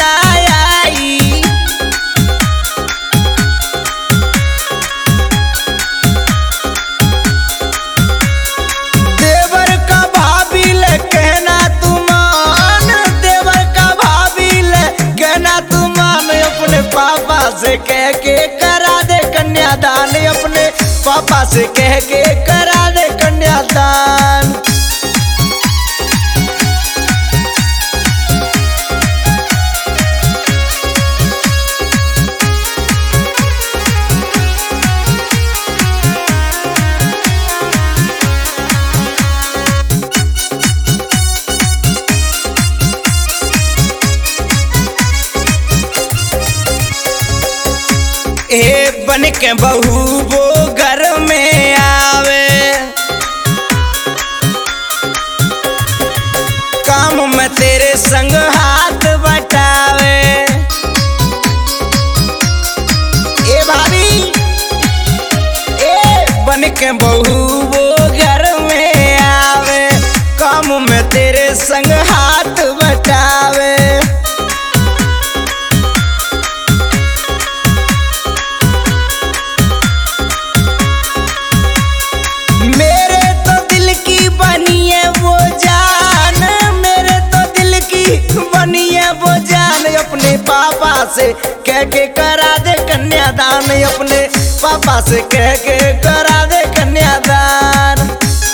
ना आई। देवर का भाभी ले कहना तू मान, देवर का भाभी ले कहना तू मान, अपने पापा से कह के करा दे कन्यादान, अपने पापा से कह के करा दे कन्यादान। ए बन के बहू वो घर में आवे, काम में तेरे संग हाथ बटावे। ए भाभी ए बन के बहू वो घर में आवे, काम में तेरे संग हाथ बटावे। वो जान अपने पापा से कह के करा दे कन्यादान, अपने पापा से कह के करा दे कन्यादान।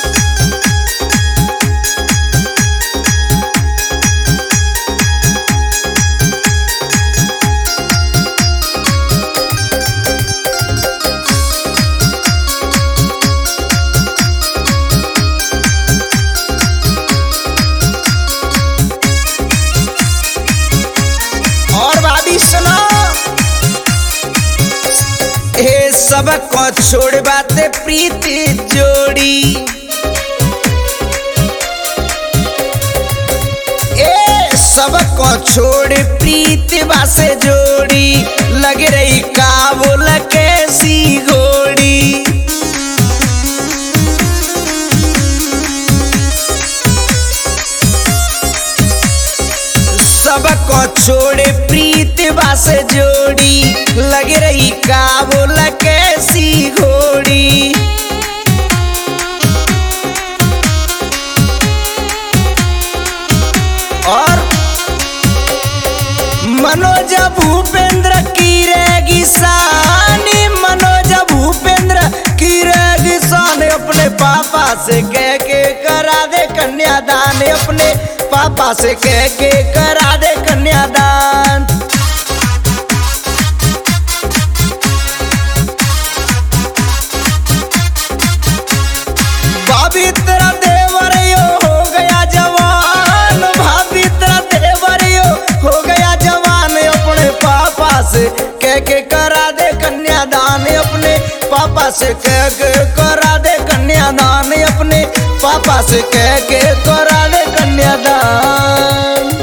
हे सबको छोड़ बाते प्रीति जोड़ी, ए सबको छोड़ प्रीति बासे जोड़ी, लग रही काबुल कैसी घोड़ी। सबको छोड़े प्रीति बासे जोड़ी, लग रही काबुल कैसी घोड़ी। और मनोज भूपेंद्र की रहेगी शान, मनोज भूपेंद्र की रहेगी शान, अपने पापा से कह के करा दे कन्यादान, अपने पापा से कह के करा दे कन्यादान। भाभी तेरा देवर यो हो गया जवान, भाभी तेरा देवर यो हो गया जवान, अपने पापा से कह के करा दे कन्यादान, अपने पापा से कह के करा दे कन्यादान, अपने पापा से कह के करा दे कन्यादान।